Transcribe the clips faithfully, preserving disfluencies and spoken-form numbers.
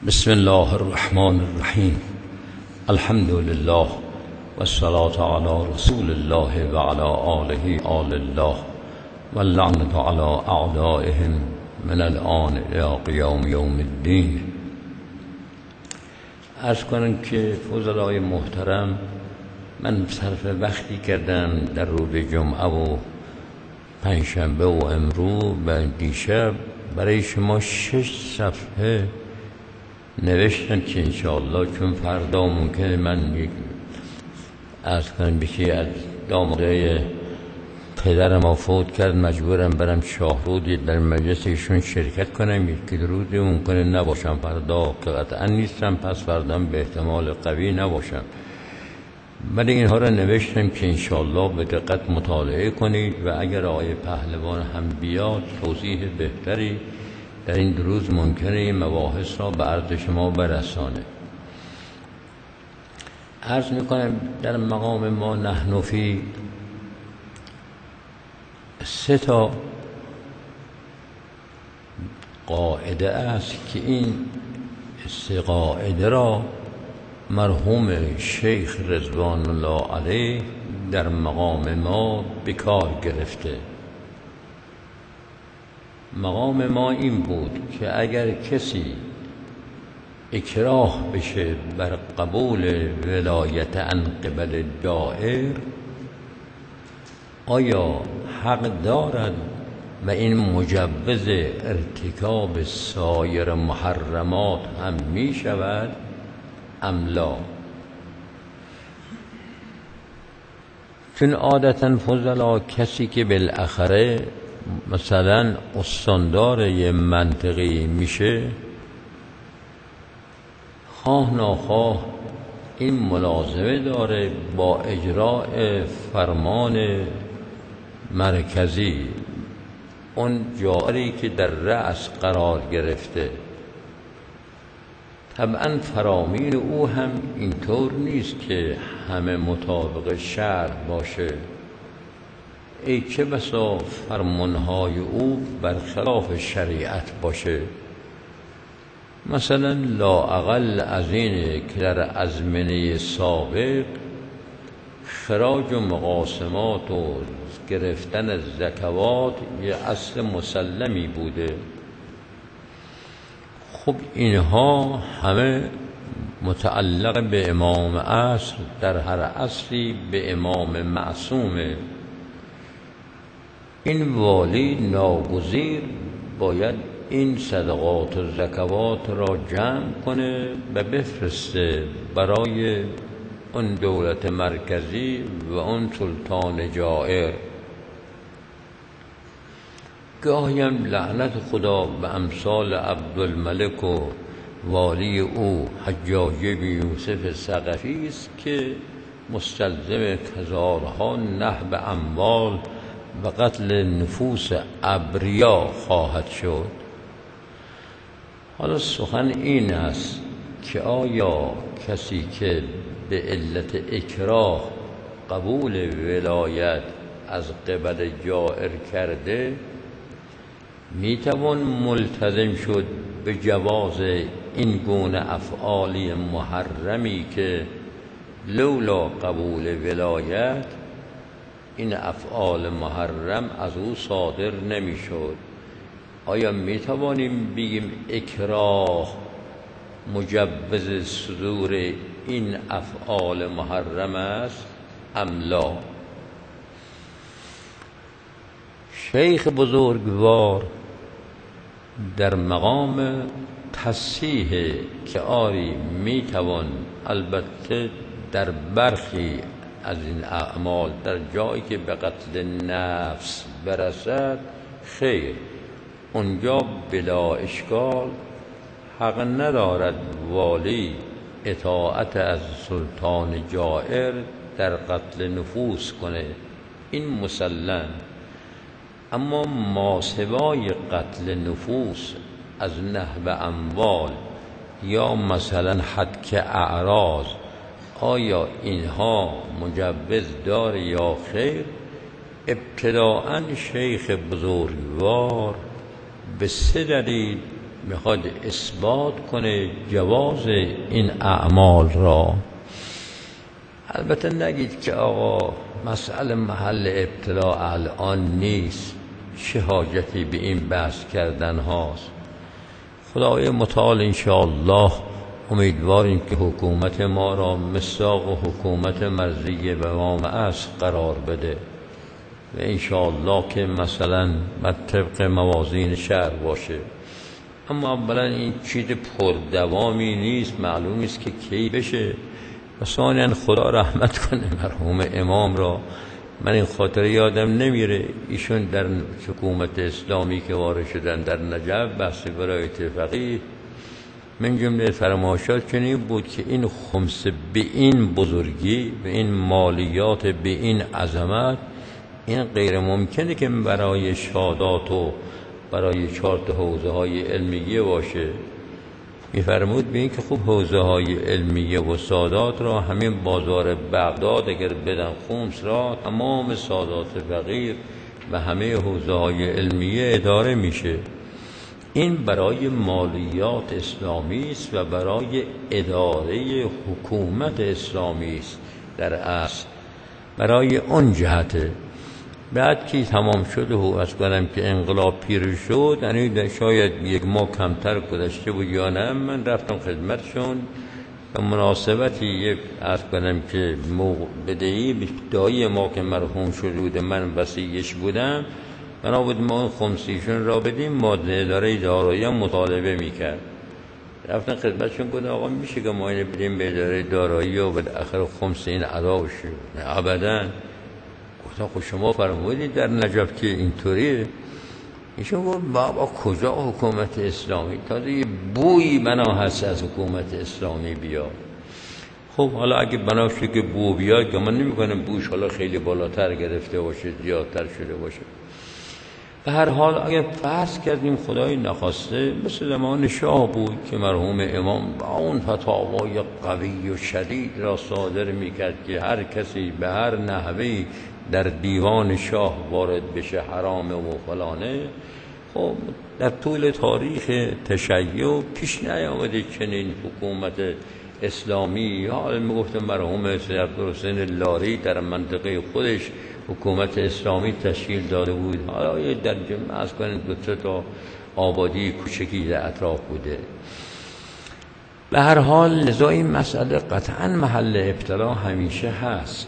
بسم الله الرحمن الرحیم. الحمد لله والصلاة علی رسول الله و علی آله آل الله واللعنة علی اعدائهم من الآن الی قیام یوم الدین. عرض کنم که فضلای محترم، من صرف وقتی کردم در روز جمعه و پنجشنبه و امروز و دیشب برای شما شش صفحه نوشتن که انشاءالله چون فردا ممکنه من یک از کنم بشی از دامغه پدرم ها فوت کرد، مجبورم برم شاهرود در مجلس ایشون شرکت کنم. یکی دو روزی ممکنه نباشم فردا، که قطعا نیستم، پس فردا به احتمال قوی نباشم. ولی اینها را نوشتم که انشاءالله به دقت مطالعه کنید و اگر آقای پهلوان هم بیاد توضیح بهتری در این دو روز ممکنه این مباحث را به عرض شما برسانه. عرض میکنم در مقام ما نحن فی سه تا قاعده است که این سه قاعده را مرحوم شیخ رضوان الله علیه در مقام ما بکار گرفته. مقام ما این بود که اگر کسی اکراه بشه بر قبول ولایت عن قبل دائر، آیا حق دارد و این مجوز ارتکاب سایر محرمات هم می شود ام لا؟ چون عادتا فضلا کسی که بالاخره مثلا استاندار یه منطقی میشه، خواه ناخواه این ملازمه داره با اجراء فرمان مرکزی، اون جاری که در رأس قرار گرفته. طبعا فرامین او هم اینطور نیست که همه مطابق شرع باشه. ای چه بسا فرمانهای او برخلاف شریعت باشه. مثلا لااقل از اینه که در ازمنه سابق خراج و مقاسمات و گرفتن زکوات یه اصل مسلمی بوده. خب اینها همه متعلق به امام عصر، در هر عصری به امام معصومه. این والی ناگزیر باید این صدقات و زکوات را جمع کنه و بفرسته برای اون دولت مرکزی و اون سلطان جائر. گاهی هم لعنت خدا به امثال عبدالملک و والی او حجاج بن یوسف ثقفی است که مستلزم هزارها نهب اموال و قتل نفوس ابریا خواهد شد. حالا سخن این است که آیا کسی که به علت اکراه قبول ولایت از قبل جائر کرده میتوان ملتزم شد به جواز این گونه افعالی محرمی که لولا قبول ولایت این افعال محرم از او صادر نمیشد؟ آیا میتوانیم بگیم اکراه مجوز صدور این افعال محرم است ام لا؟ شیخ بزرگوار در مقام تصحیح که آری میتوان البته در برخی از این اعمال در جایی که به قتل نفس برسد خیر، اونجا بلا اشکال حق ندارد والی اطاعت از سلطان جائر در قتل نفوس کنه، این مسلم. اما ماسوای قتل نفوس از نهب اموال یا مثلا حدک اعراض، آیا اینها مجوز دار یا خیر؟ ابتداءً شیخ بزرگوار به سه دلیل میخواد اثبات کنه جواز این اعمال را. البته نگید که آقا مسئله محل ابتلا الان نیست، چه حاجتی به این بحث کردن هاست. خدای متعال انشاءالله امیدواریم که حکومت ما را مصداق و حکومت مرضیه به امام عصر قرار بده و انشاءالله که مثلا بر طبق موازین شرع باشه. اما اولا این چیز پردوامی نیست، معلوم نیست که کی بشه. و ثانیاً خدا رحمت کنه مرحوم امام را. من این خاطره یادم نمیره، ایشون در حکومت اسلامی که وارد شدن در نجف بحث ولایت فقیه، من جمله فرمایشات چنین بود که این خمس به این بزرگی، به این مالیات، به این عظمت، این غیر ممکنه که برای شهادات و برای چهار تا حوزه های علمیه باشه. میفرمود به این که خوب حوزه های علمیه و سادات را همین بازار بغداد اگر بدن خمس را، تمام سادات فقیر و همه حوزه های علمیه اداره میشه. این برای مالیات اسلامی است و برای اداره حکومت اسلامی است در اصل، برای اون جهته. بعد که تمام شد و از کنم که انقلاب پیر شد، یعنی شاید یک ماه کمتر گذشته بود یا نه، من رفتم خدمتشون به مناسبتی یک از کنم که بدهی دایی ما که مرحوم شده بود من وصیش بودم، بنا بود ما خمسیشون را بدیم. ما اداره دارایی هم مطالبه میکرد. رفتن خدمتشون گفتن آقا میشه که ما اینو بدیم به اداره دارایی و بالاخره خمس این ادا بشه؟ نه ابدا. گفتن خب شما فرمودید در نجف که اینطوریه. ایشون گفت بابا کجا حکومت اسلامی، تازه یه بویی بنا هست از حکومت اسلامی بیاد. خب حالا اگه بنا شده که بو بیاد، که من نمی کنم بوش حالا خیلی بالاتر گرفته باشه، زیادتر شده باشه. به هر حال اگه فرض کردیم خدای نخواسته مثل زمان شاه بود که مرحوم امام با اون فتاوای قوی و شدید را صادر میکرد که هر کسی به هر نحوی در دیوان شاه وارد بشه حرامه و فلانه. خب در طول تاریخ تشیع پیش نیامده چنین حکومت اسلامی. حال میگفت مرحوم سید عبدالحسین لاری در منطقه خودش حکومت اسلامی تشکیل داده بود. حالا در جمعه از کنید دو سه تا آبادی کوچکی در اطراف بوده. به هر حال لذا این مسئله قطعا محل ابتلا همیشه هست.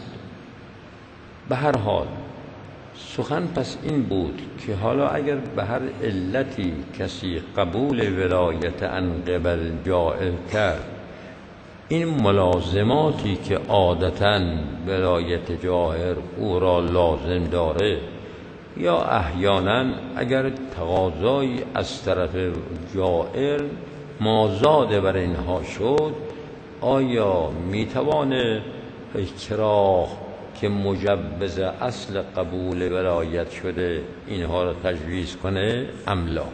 به هر حال سخن پس این بود که حالا اگر به هر علتی کسی قبول ولایت عن قبل جائز کرد، این ملازماتی که عادتاً ولایت جاهر او را لازم داره، یا احیانا اگر تقاضایی از طرف جائر مازاد بر اینها شد، آیا میتوانه اکراه که مجوز اصل قبول ولایت شده اینها را تجویز کنه ام لا؟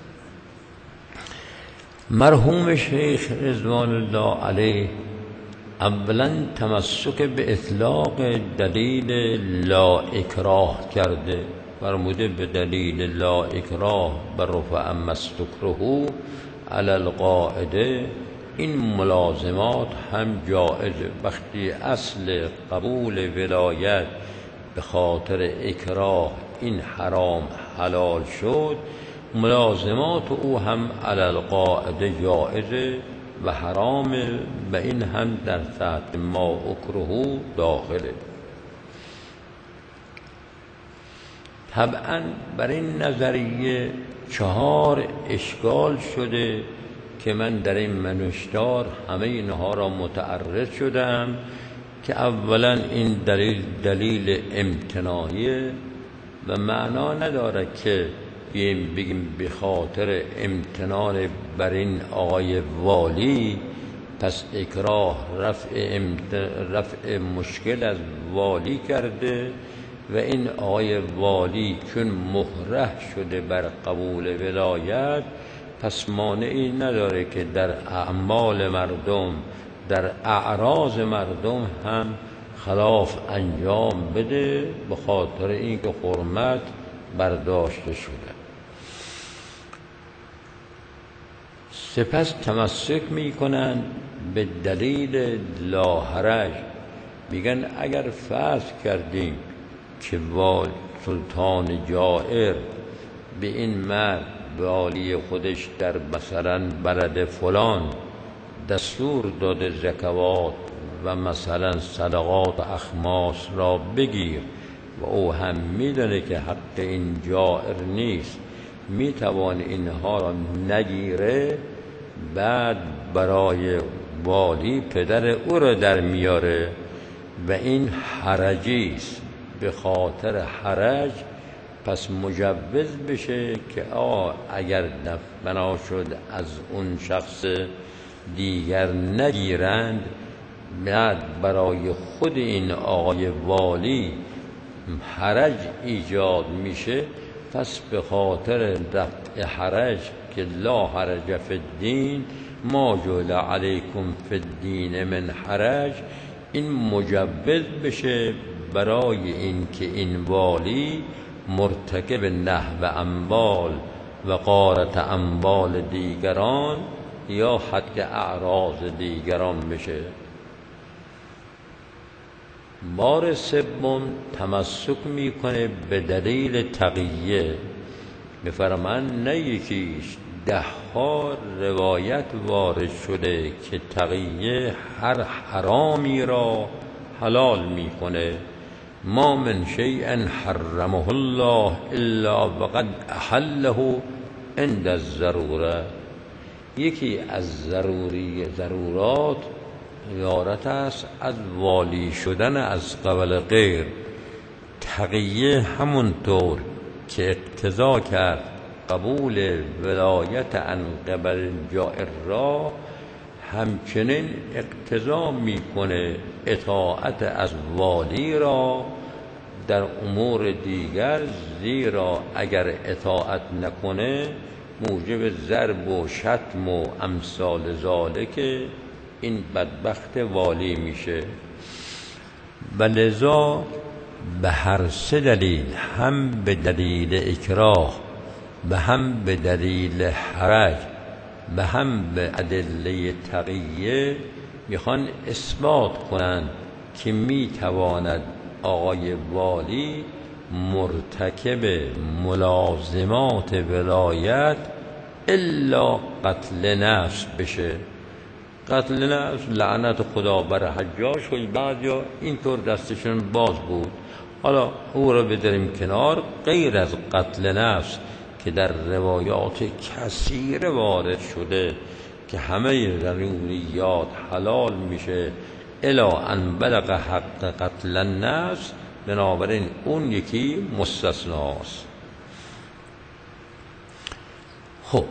مرحوم شیخ رضوان الله علیه اولا تمسک به اطلاق دلیل لا اکراه کرده، فرموده به دلیل لا اکراه بر رفع مستکره علی القاعده. این ملازمات هم جائزه. وقتی اصل قبول ولایت به خاطر اکراه این حرام حلال شد، ملازمات او هم علی القاعده جائزه و حرام، و این هم در تحت ما اکره داخله. طبعا بر این نظریه چهار اشکال شده که من در این منشتار همه اینها را متعرض شدم که اولا این دلیل دلیل امتناعیه و معنا نداره که بگیم بگیم به خاطر امتنان بر این آقای والی پس اکراه رفع, امت... رفع مشکل از والی کرده و این آقای والی چون مهره شده بر قبول ولایت پس مانعی نداره که در اعمال مردم، در اعراض مردم هم خلاف انجام بده به خاطر اینکه حرمت برداشته شده. سپس تمسک میکنن به دلیل لاحرج. میگن اگر فرض کردیم که با سلطان جائر به این مرد به عالی خودش در مثلا بلد فلان دستور داده زکوات و مثلا صدقات و اخماس را بگیر و او هم میدونه که حق این جائر نیست، میتوان اینها را نگیره، بعد برای والی پدر او را در میاره و این حرجی است. به خاطر حرج پس مجوز بشه که آه اگر بنا شد از اون شخص دیگر نگیرند، بعد برای خود این آقای والی حرج ایجاد میشه. پس به خاطر رفع حرج که لا حرج فی الدین ما جعل علیکم فی الدین من حرج، این مجوز بشه برای این که این والی مرتکب نهب اموال و غارت اموال دیگران یا حد اعراض دیگران بشه. بار سوم تمسک میکنه به دلیل تقیه. میفرمان نه یکیش ده ها روایت وارد شده که تقیه هر حرامی را حلال میکنه. ما من شیء حرمه الله الا وقد احله عند الضروره. یکی از ضروری ضرورات عبارت است از والی شدن از قبل غیر. تقیه همونطور که اقتضا کرد قبول ولایت عن قبل جائر را، همچنین اقتضا میکنه اطاعت از والی را در امور دیگر، زیرا اگر اطاعت نکنه موجب ضرب و شتم و امثال ذالک این بدبخت والی میشه. و لذا به هر سه دلیل، هم به دلیل اکراه و هم به دلیل حرج و هم به ادله تقیه، میخوان اثبات کنند که میتواند آقای والی مرتکب ملازمات ولایت الا قتل نفس بشه. قتل نفس لعنت خدا بر حجاج و بعضیا اینطور دستشون باز بود. حالا او را بداریم کنار. غیر از قتل نفس که در روایات کثیر وارد شده که همه ضروریات حلال میشه الا ان بلغ حق قتل النفس، بنابراین اون یکی مستثناست. خب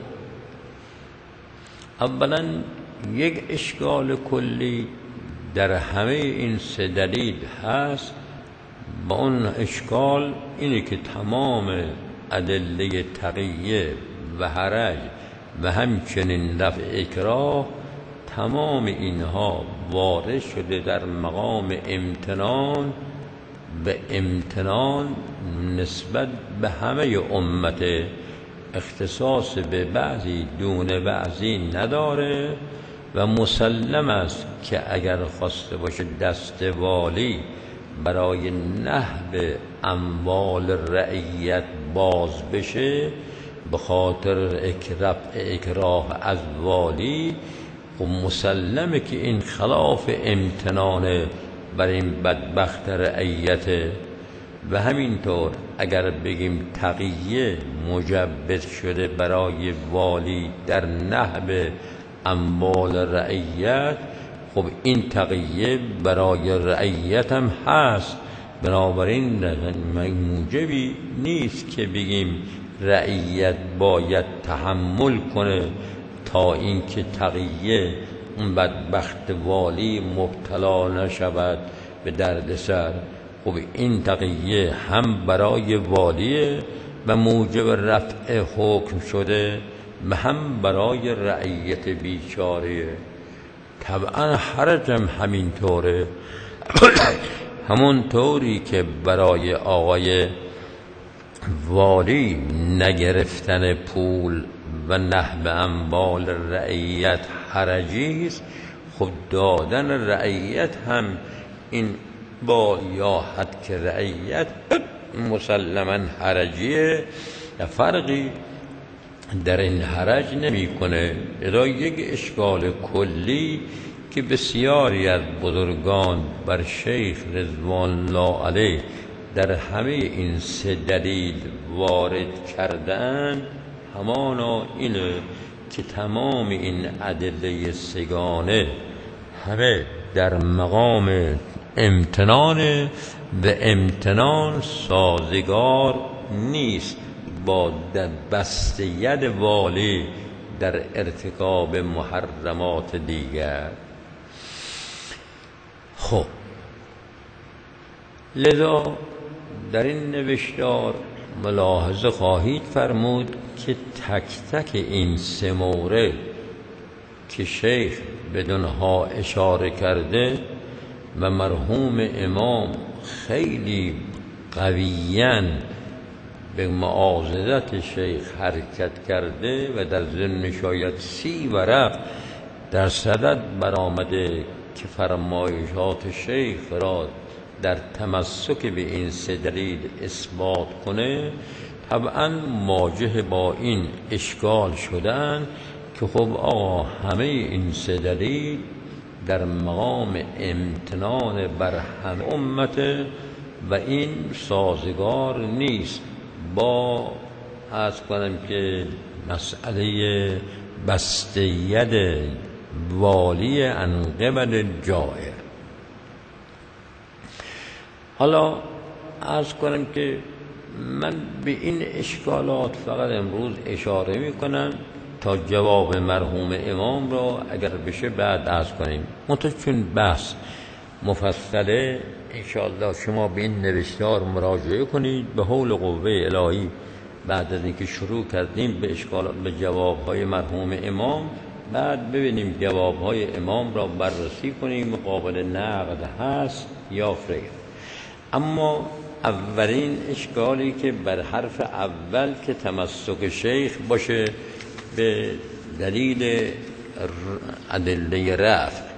اولا یک اشکال کلی در همه این سه دلیل هست. با اون اشکال اینه که تمام ادله تقیه و حرج و همچنین رفع اکراه، تمام اینها وارد شده در مقام امتنان. به امتنان نسبت به همه امت، اختصاص به بعضی دون بعضی نداره و مسلم است که اگر خواسته باشه دست والی برای نهب اموال رعیت باز بشه به خاطر رفع اکراه از والی، و مسلمه که این خلاف امتنانه بر این بدبخت رعیته. و همینطور اگر بگیم تقیه مجوز شده برای والی در نهب اموال رعیت، خب این تقیه برای رعیت هم هست. بنابراین موجبی نیست که بگیم رعیت باید تحمل کنه تا اینکه تقیه اون بدبخت والی مبتلا نشود به دردسر. خب این تقیه هم برای والیه و موجب رفع حکم شده و هم برای رعیت بیچاره. طبعا حرج هم همینطوره. همون طوری که برای آقای والی نگرفتن پول و نهب اموال رعیت حرجی است، خب دادن رعیت هم این با یاحت که رعیت مسلما حرجیه و فرقی در این حرج نمی کنه. ادا یک اشکال کلی که بسیاری از بزرگان بر شیخ رضوان الله علیه در همه این سه دلیل وارد کردن، همانا اینه که تمام این ادله سگانه همه در مقام امتنان و امتنان سازگار نیست با بست ید والی در ارتکاب محرمات دیگر. خب لذا در این نوشتار ملاحظه خواهید فرمود که تک تک این سه مورد که شیخ بدونها اشاره کرده و مرحوم امام خیلی قویاً به معاضدت شیخ حرکت کرده و در ضمن شاید سی ورق در صدد برآمده که فرمایشات شیخ را در تمسک به این سه دلیل اثبات کنه، طبعا مواجه با این اشکال شدن که خب آقا همه این سه دلیل در مقام امتنان بر همه امته و این سازگار نیست با عرض کنم که مسئله بست ید والی عن قبل جائر. حالا عرض کنم که من به این اشکالات فقط امروز اشاره می کنم تا جواب مرحوم امام را اگر بشه بعد عرض کنیم. منتها چون بحث مفصله انشاءالله شما به این نوشتار مراجعه کنید به حول قوه الهی. بعد از اینکه شروع کردیم به اشکالات به جوابهای مرحوم امام، بعد ببینیم جوابهای امام را بررسی کنیم قابل نقد هست یا غیر. اما اولین اشکالی که بر حرف اول که تمسک شیخ باشه به دلیل ادله رفع،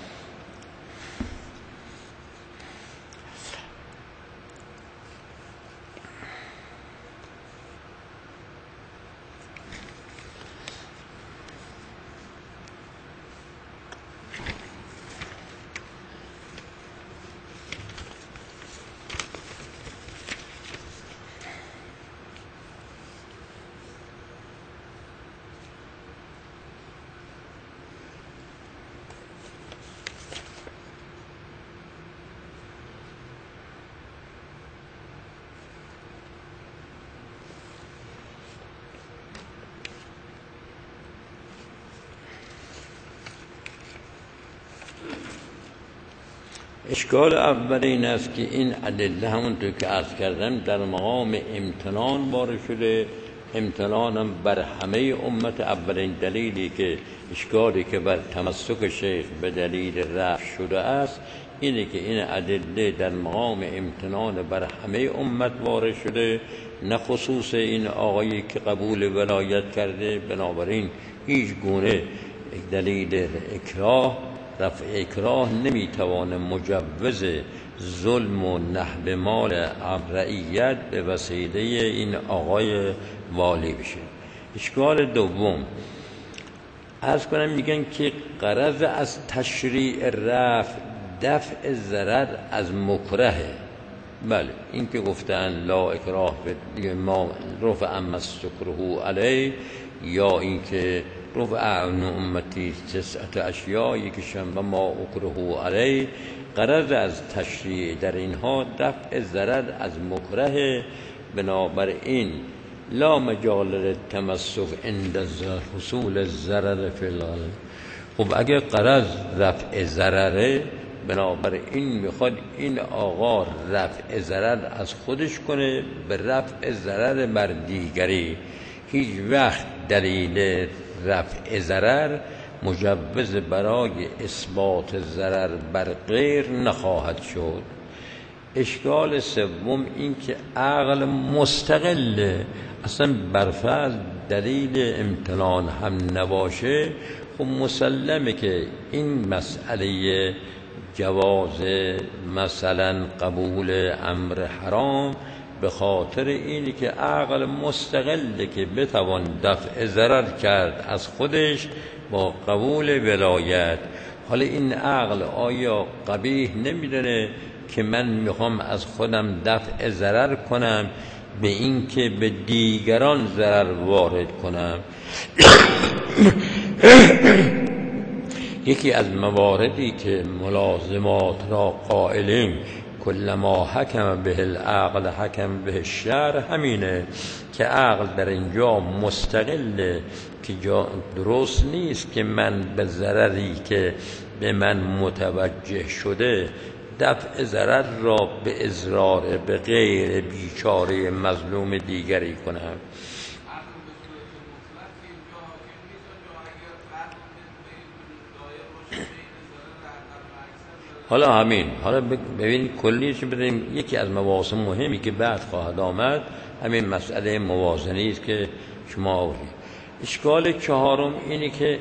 اشکال اول این است که این ادله همونطور که عرض کردم در مقام امتنان وارد شده، امتنانم بر همه امت. اولین دلیلی که اشکالی که بر تمسک شیخ به دلیل رفع شده است اینه که این ادله در مقام امتنان بر همه امت وارد شده، نه خصوص این آقایی که قبول ولایت کرده. بنابراین هیچ گونه دلیل اکراه رفع اکراه نمیتوانه مجوز ظلم و نهب مال رعیت به وسیله این آقای والی بشه. اشکال دوم عرض کنم میگن که غرض از تشریع رفع دفع ضرر از مکرهه. بله این که گفتن لا اکراه به ما رفع اما استکره علیه، یا این که رفع عن امتی تسعت اشیاء یکیشن و ما اکره علیه، غرض از تشریع در اینها دفع ضرر از مکره. بنابراین لا مجال للتمسک عند حصول الضرر فی الغالب. خب اگه غرض رفع ضرره، بنابراین میخواد این آقا رفع ضرر از خودش کنه به رفع ضرر بر دیگری. هیچ وقت دلیل رفع ضرر مجوز برای اثبات ضرر بر غیر نخواهد شد. اشکال سوم این که عقل مستقله، اصلا برفرض دلیل امتنان هم نباشه، خب مسلمه که این مسئله جواز مثلا قبول امر حرام به خاطر اینی که عقل مستقله که بتوان دفع ضرر کرد از خودش با قبول ولایت. حالا این عقل آیا قبیح نمیدونه که من میخوام از خودم دفع ضرر کنم به این که به دیگران ضرر وارد کنم؟ یکی از مواردی که ملازمات را قائلیم کلما حکم به العقل حکم به الشرع همینه که عقل در اینجا مستقله که جا درست نیست که من به ضرری که به من متوجه شده دفع ضرر را به اضرار به غیر بیچاره مظلوم دیگری کنم. حالا همین، حالا ببینید کلیش بدیم. یکی از مباحث مهمی که بعد خواهد آمد همین مسئله موازنی است که شما آورید. اشکال چهارم اینی که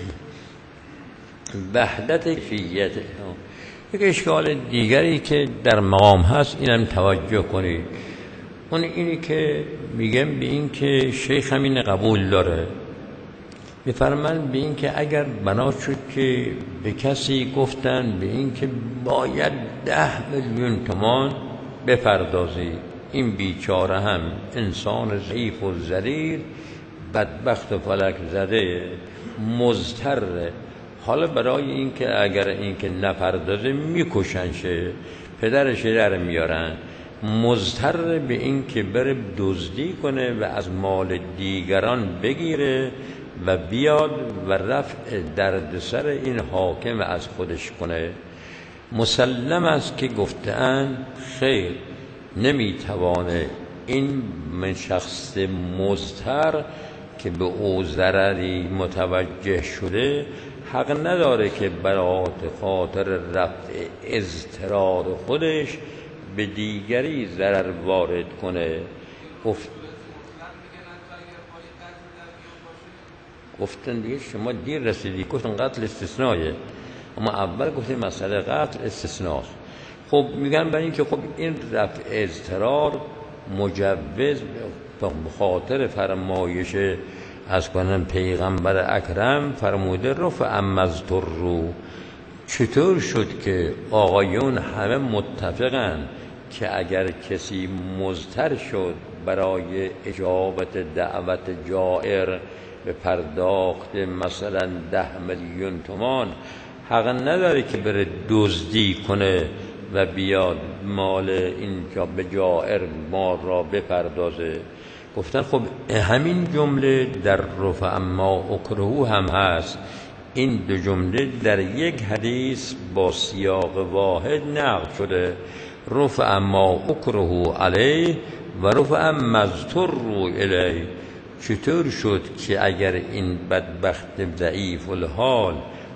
وحدت کیفیت. یک اشکال دیگری که در مقام هست اینم توجه کنید، اون اینی که میگم به این که شیخ همین قبول داره، میفرمان به این که اگر بنا شد که به کسی گفتن به این که باید ده میلیون تومان بپردازی، این بیچاره هم انسان ضعیف و ذلیل بدبخت و فلک زده مضطر، حالا برای این که اگر این که نپردازه میکشنشه، پدرش در میارن، مضطر به این که بره دزدی کنه و از مال دیگران بگیره و بیاد و رفع دردسر این حاکم از خودش کنه. مسلم است که گفته‌اند خیر، نمیتوانه این من شخص مضطر که به او ضرری متوجه شده حق نداره که برای خاطر رفع اضطرار خودش به دیگری ضرر وارد کنه. گفت گفتن دیگه شما دیر رسیدی، گفتن قتل استثنائه، اما اول گفتیم مسئله قتل استثناست. خب میگن برای این که خب این رفع اضطرار مجوز به خاطر فرمایش از کنن پیغمبر اکرم فرموده رفع مضطر. چطور شد که آقایون همه متفقن که اگر کسی مضطر شد برای اجابت دعوت جائر به پرداخت مثلا ده میلیون تومان حق نداره که بره دزدی کنه و بیاد مال اینجا به جائر مال را بپردازه؟ گفتن خب همین جمله در رفع ما اکرهو هم هست. این دو جمله در یک حدیث با سیاق واحد نقل شده، رفع ما اکرهو علیه و رفع مضطر الیه. چطور شد که اگر این بدبخت ضعیف الحال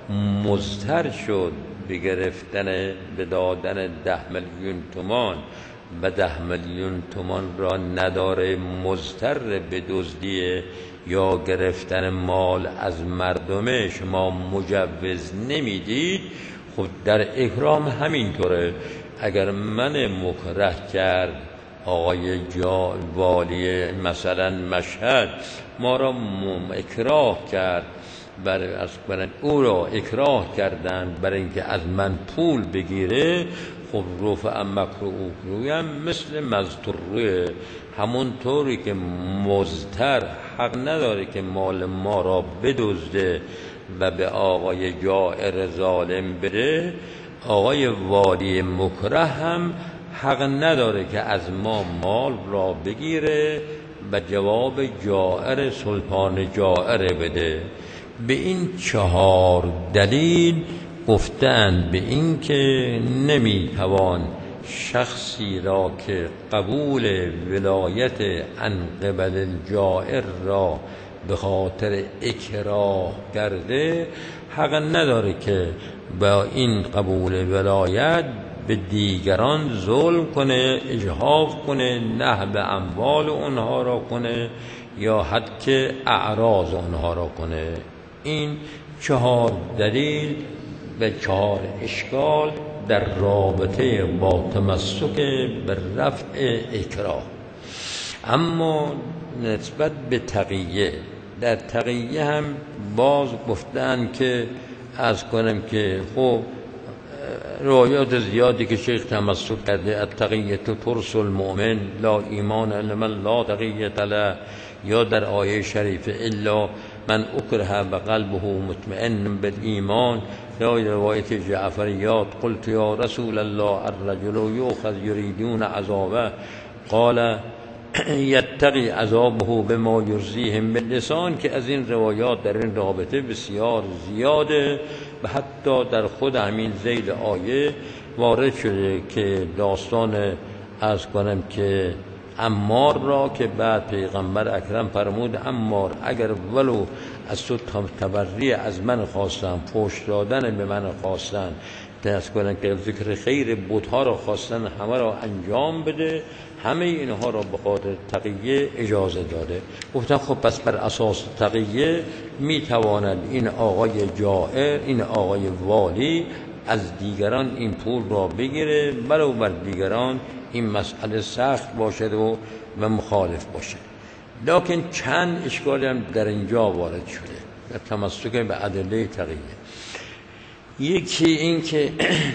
مضطر شد به گرفتن به دادن ده میلیون تومان و ده میلیون تومان را نداره، مضطر به دزدی یا گرفتن مال از مردمه، شما مجوز نمیدید؟ خب در اکرام همینطوره. اگر من مکره کرد آقای جا والی مثلا مشهد ما را اکراه کرد، برای از او را اکراه کردند برای اینکه از من پول بگیره، خب رفع مکروه هم مثل مضطره، همون طوری که مضطر حق نداره که مال ما را بدزده و به آقای جائر ظالم بده، آقای والی مکره هم حق نداره که از ما مال را بگیره و جواب جائر سلطان جائر بده. به این چهار دلیل گفتند به این که نمیتوان شخصی را که قبول ولایت عن قبل الجائر را به خاطر اکراه کرده حق نداره که با این قبول ولایت به دیگران ظلم کنه، اجحاف کنه، نهب اموال اونها را کنه یا حتی اعراض اونها را کنه. این چهار دلیل و چهار اشکال در رابطه با تمسک به رفع اکراه. اما نسبت به تقیه، در تقیه هم باز گفتن که از کنم که خب روایات زیادی که شیخ تمسک کرده، التقیه ترس المؤمن لا ایمان لمن لا تقیه له، یا در آیه شریفه الا من اکره و قلبه مطمئن بالایمان، یا روایت جعفریات قلت یا رسول الله الرجل یؤخذ یریدون عذابه قال یتقی عذابه بما یرضیهم باللسان، که از این روایات در این رابطه بسیار زیاده و حتی در خود همین ذیل آیه وارد شده که داستان از کنم که عمار را که بعد پیغمبر اکرم فرمود عمار اگر ولو از تو تبری از من خواستن، فحش دادن به من خواستن، دست کنن که ذکر خیر بت‌ها را خواستن، همه را انجام بده. همه اینها را به خاطر تقیه اجازه داده. گفتن خب پس بر اساس تقیه میتواند این آقای جائر، این آقای والی از دیگران این پول را بگیره ولو بر دیگران این مسئله سخت باشد و, و مخالف باشد. لکن چند اشکالی هم در اینجا وارد شده و تمسک به ادله تقیه. یکی این که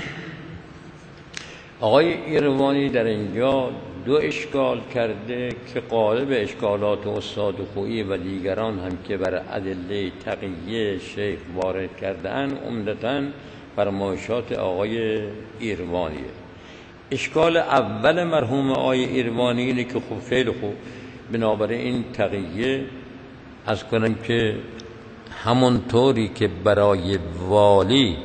آقای ایروانی در اینجا دو اشکال کرده که غالب اشکالات استاد خویی و دیگران هم که بر ادله تقیه شیخ وارد کردن عمدتاً فرمایشات آقای ایروانیه. اشکال اول مرحوم آقای ایروانی اینه که خب خیلی خوب بنابراین این تقیه از کنم که همونطوری که برای والی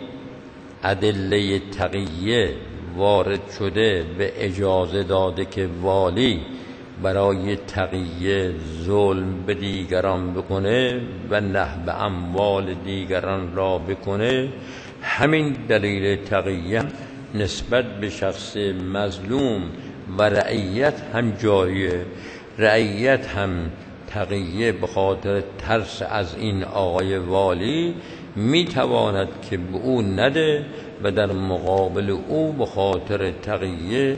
ادله تقیه وارد شده به اجازه داده که والی برای تقیه ظلم به دیگران بکنه و نهب اموال دیگران را بکنه، همین دلیل تقیه نسبت به شخص مظلوم و رعیت هم جاریه. رعیت هم تقیه به خاطر ترس از این آقای والی میتواند که به او نده و در مقابل او به خاطر تقیه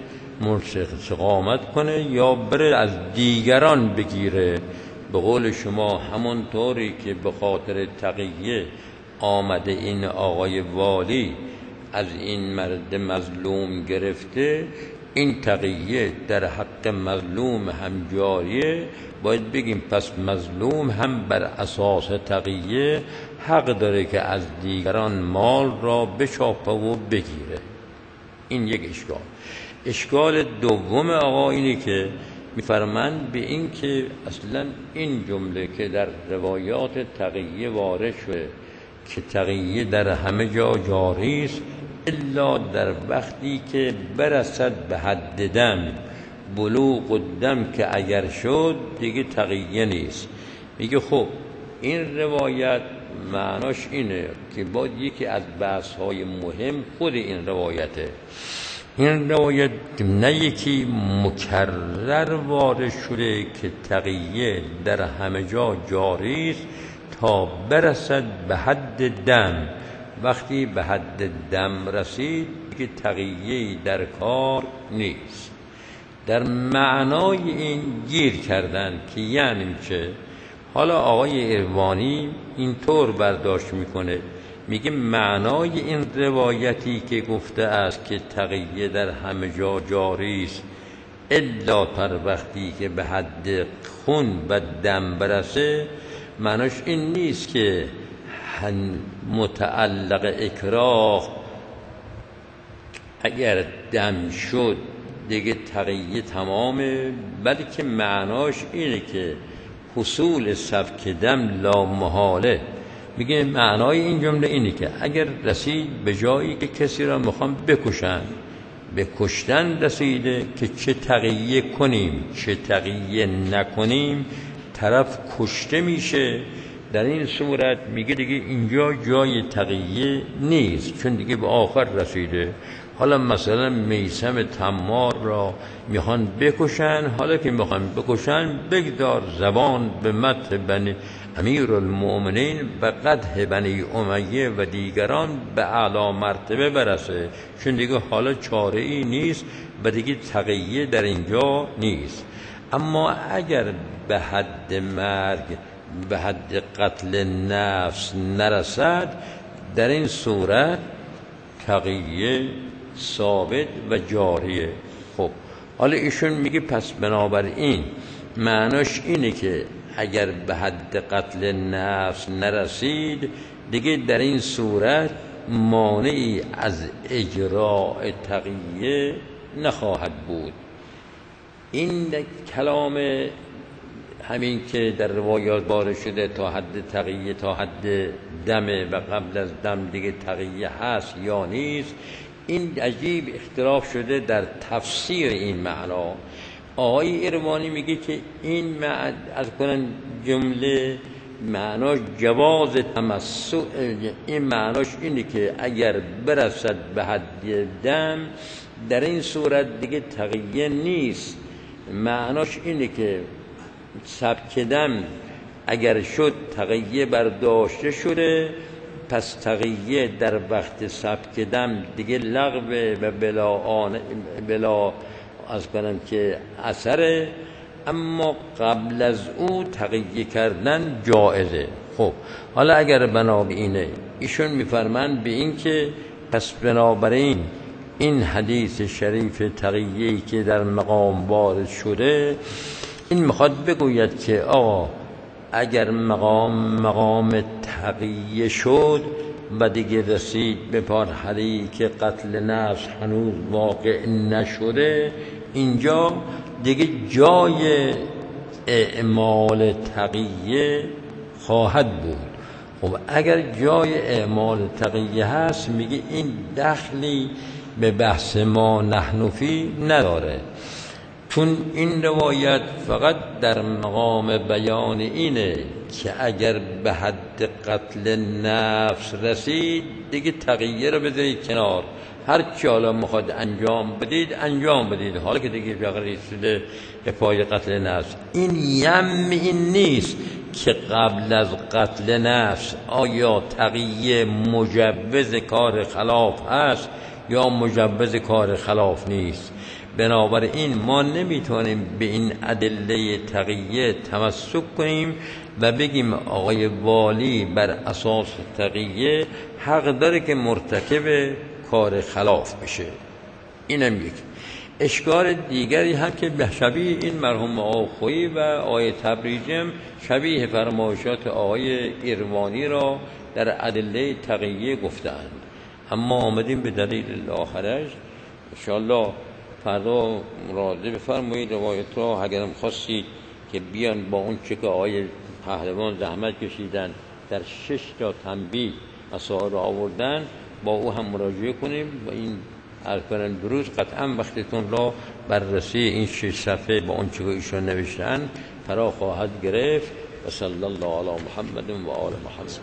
استقامت کنه یا بره از دیگران بگیره. به قول شما همونطوری که به خاطر تقیه آمده این آقای والی از این مرد مظلوم گرفته، این تقیه در حق مظلوم هم جاریه. باید بگیم پس مظلوم هم بر اساس تقیه حق داره که از دیگران مال را بچاپه و بگیره. این یک اشکال. اشکال دوم آقا اینه که میفرمند به این که اصلا این جمله که در روایات تقیه وارد شده که تقیه در همه جا جاری است الا در وقتی که برسد به حد دم، بلوغ الدم که اگر شد دیگه تقیه نیست. میگه خب این روایت معناش اینه که با یکی از بحث‌های مهم خود این روایته. این روایت نه یکی مکرر وارد شده که تقیه در همه جا جاری است تا برسد به حد دم. وقتی به حد دم رسید که تقیه‌ای در کار نیست. در معنای این گیر کردن که یعنی چه؟ حالا آقای ایروانی اینطور برداشت میکنه، میگه معنای این روایتی که گفته است که تقیه در همه جا جاری است الا پر وقتی که به حد خون و دم برسه، معناش این نیست که متعلق اکراه اگر دم شد دیگه تقیه تمامه، بلکه معناش اینه که حصول سفک دم لا محاله. میگه معنای این جمله اینه که اگر رسید به جایی که کسی را میخوام بکشن، به کشتن رسیده که چه تقیه کنیم چه تقیه نکنیم طرف کشته میشه، در این صورت میگه دیگه اینجا جای تقیه نیست چون دیگه به آخر رسیده. حالا مثلا میثم تمار را میخوان بکشن، حالا که میخوان بکشن بگذار زبان به مدح بنی امیرالمؤمنین و قدح بنی امیه و دیگران به اعلی مرتبه برسه، چون دیگه حالا چاره ای نیست و دیگه تقیه در اینجا نیست. اما اگر به حد مرگ، به حد قتل نفس نرسد، در این صورت تقیه ثابت و جاریه. خب حالا ایشون میگه پس بنابراین معناش اینه که اگر به حد قتل نفس نرسید دیگه در این صورت مانعی از اجراء تقیه نخواهد بود. این کلام همین که در روایات باره شده تا حد تقیه تا حد دمه و قبل از دم دیگه تقیه هست یا نیست، این عجیب اختلاف شده در تفسیر این معنا. آقای اروانی میگه که این معنا از کنن جمله معناش جواز تمسح، این معناش اینه که اگر برسد به حد دم در این صورت دیگه تقیه نیست. معناش اینه که سبک دم اگر شد تقیه برداشته شده، پس تقیه در وقت سبک دم دیگه لغوه و بلا آن بلا از کنم که اثره، اما قبل از او تقیه کردن جائزه. خب حالا اگر بنابراینه ایشون میفرمند به این که پس بنابراین این حدیث شریف تقیه‌ای که در مقام وارد شده این میخواد بگوید که آقا اگر مقام مقام تقیه شد و دیگه رسید به مرحله‌ای که قتل نفس هنوز واقع نشده، اینجا دیگه جای اعمال تقیه خواهد بود. خب اگر جای اعمال تقیه هست میگه این دخلی به بحث ما نحن فی نداره، چون این روایت فقط در مقام بیان اینه که اگر به حد قتل نفس رسید دیگه تقیه رو بذارید کنار، هر چی حالا میخواد انجام بدید انجام بدید، حالا که دیگه رسیده به پای قتل نفس. این یم این نیست که قبل از قتل نفس آیا تقیه مجوز کار خلاف هست یا مجوز کار خلاف نیست. بنابراین ما نمیتونیم به این ادله تقیه تمسک کنیم و بگیم آقای والی بر اساس تقیه حق داره که مرتکب کار خلاف بشه. اینم یک اشکال دیگری هم که شبیه این مرحوم آقای خویی و آقای تبریزی شبیه فرمایشات آقای اروانی را در ادله تقیه گفتند، اما آمدیم به دلیل آخرش. انشاءالله فردا مراجعه بفرمایید روایت را، اگرم خواستید که بیان با اون چه که آقای پهلوان زحمت کشیدن در شش تا تنبیه مسائل آوردن با او هم مراجعه کنیم و این ارکان دروس قطعا وقتتون را بررسی این شش صفحه با اون چه که ایشون نوشتن فرا خواهد گرفت. و صلی الله علی محمد و آل محمد.